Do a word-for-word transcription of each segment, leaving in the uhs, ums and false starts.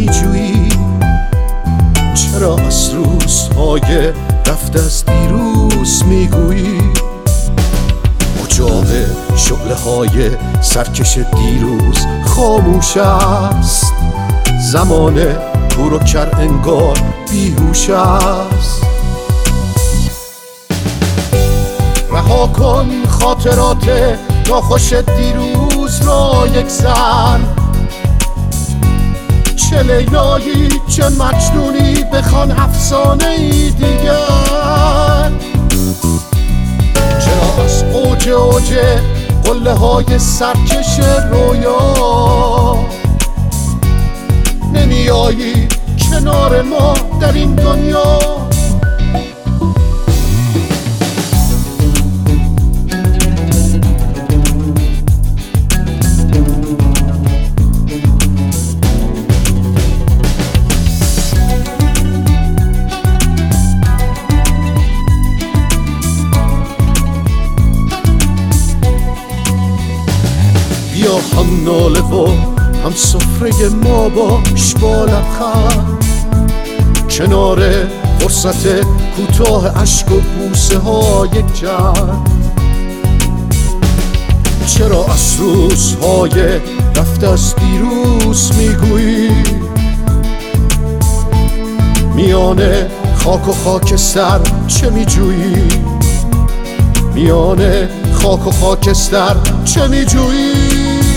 میجویی؟ چرا از روزهای رفت از دیروز میگویی؟ اجاق شعله های سرکش دیروز خاموش است، زمان کور و کر انگار بیهوش است. رها کن خاطرات ناخوش دیروز را یک سر، چه لیلایی چه مجنونی بخوان افسانه ای دیگر. چرا از اوج اوج قله های سرکش رویا نمیایی کنار ما در این دنیا؟ بیا هم ناله و هم سفره ما باش با لبخند، کنار فرصت کوتاه اشک و بوسه ها یک جمع. چرا از روزهای رفت از دیروز میگویی؟ میان خاک و خاکستر چه میجویی؟ میان خاک و خاکستر چه میجویی؟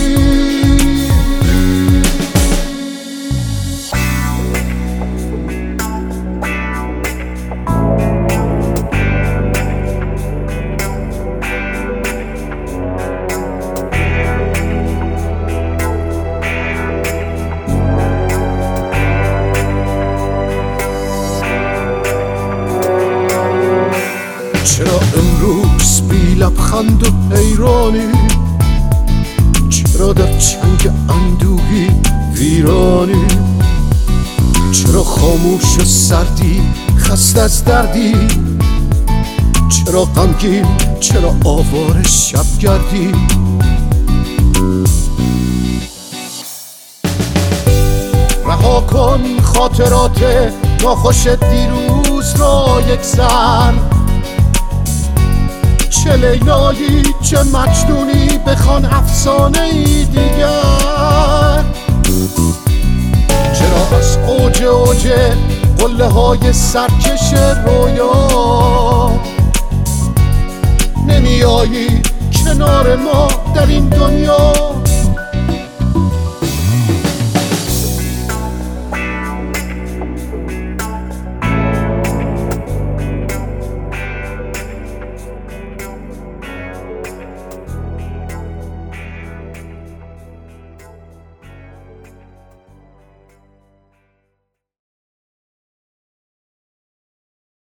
چرا امروز بی لبخند و حیرانی؟ چرا در چنگ اندوهی ویرانی؟ چرا خاموش و سردی خسته از دردی؟ چرا غمگین چرا آواره شبگردی؟ رها کن خاطرات ناخوش دیروز را یک سر، چه لیلایی چه مجنونی بخوان افسانه ای دیگر. چرا از اوج اوج قله های سرکش رویا نمیایی کنار ما در این دنیا؟